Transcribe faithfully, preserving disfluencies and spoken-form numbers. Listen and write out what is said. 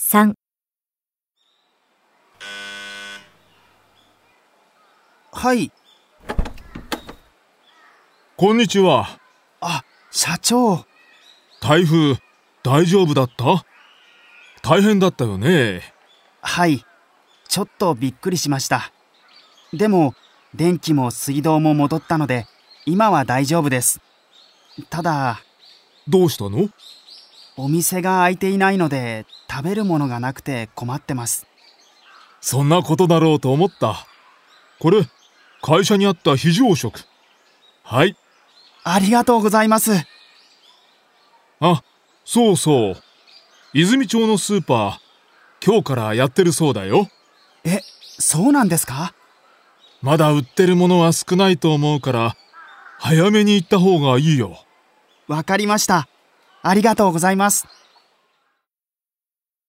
さん。 はい。 こんにちは。 あ、社長。 台風、大丈夫だった？大変だったよね。 はい。ちょっとびっくりしました。でも、電気も水道も戻ったので、今は大丈夫です。ただ、 どうしたの？ お店が開いていないので、食べるものがなくて困ってます。 そんなことだろうと思った。これ、会社にあった非常食。はい。 ありがとうございます。 あ、そうそう。泉町のスーパー、今日からやってるそうだよ。 え、そうなんですか？ まだ売ってるものは少ないと思うから、早めに行った方がいいよ。 わかりました。ありがとうございます。